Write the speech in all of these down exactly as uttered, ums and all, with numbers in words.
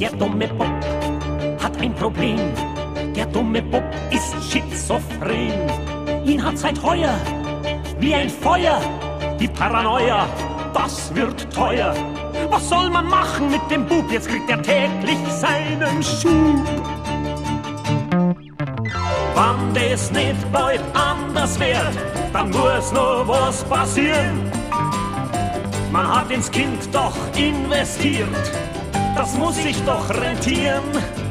Der dumme Bub hat ein Problem. Der dumme Bub ist schizophren. Ihn hat seit heuer wie ein Feuer die Paranoia. Das wird teuer. Was soll man machen mit dem Bub? Jetzt kriegt er täglich seinen Schub. Wann das nicht bald anders wird, dann muss noch was passieren. Man hat ins Kind doch investiert, das muss sich doch rentieren.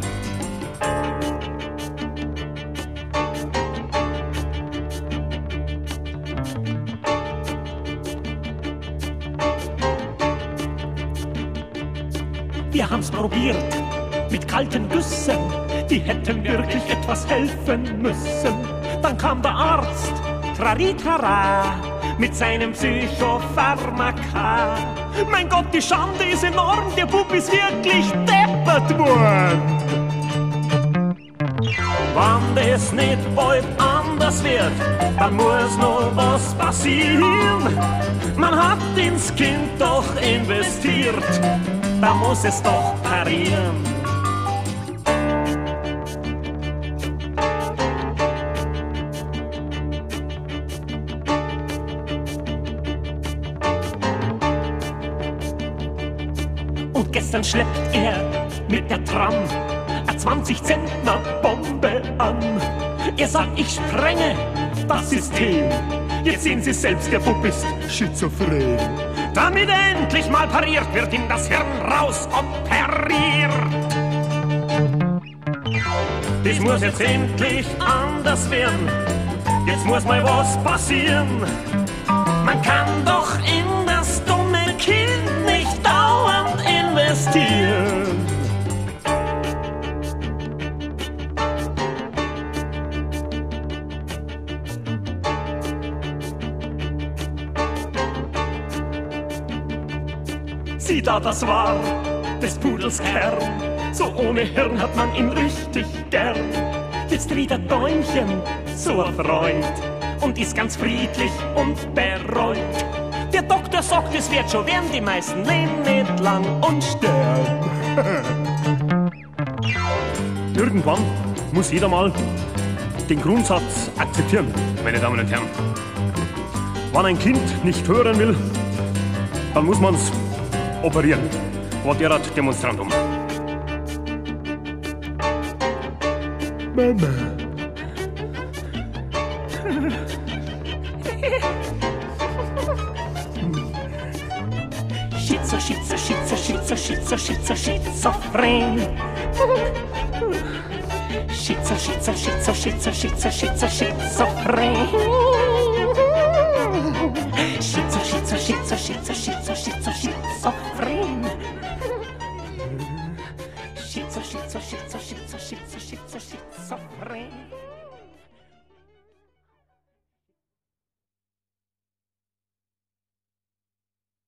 Wir haben's probiert mit kalten Güssen, die hätten wirklich etwas helfen müssen. Dann kam der Arzt, traritara, mit seinem Psychopharmaka. Mein Gott, die Schande ist enorm, der Bub ist wirklich deppert worden. Wann das nicht bald anders wird, dann muss noch was passieren. Man hat ins Kind doch investiert, da muss es doch parieren. Und gestern schleppt er mit der Tram eine zwanzig Zentner Bombe an. Er sagt, ich sprenge das System. Jetzt sehen Sie selbst, der Bub ist schizophren. Damit endlich mal pariert, wird ihm das Hirn raus operiert. Das muss jetzt endlich anders werden. Jetzt muss mal was passieren. Man kann doch in das dumme Kind nicht dauernd investieren. Sieh da, das war des Pudels Kern. So ohne Hirn hat man ihn richtig gern. Jetzt dreht er Däumchen, so erfreut, und ist ganz friedlich und bereut. Der Doktor sagt, es wird schon werden, die meisten leben nicht lang und sterben. Irgendwann muss jeder mal den Grundsatz akzeptieren, meine Damen und Herren. Wenn ein Kind nicht hören will, dann muss man's operieren. War derart Demonstrantum. Mama. Schizo, Schizo, Schizo, Schizo, Schizo, Schizo, Schizophren. Schizo, Schizo, Schizo, Schizo, Schizo, Schizo, Schizophren.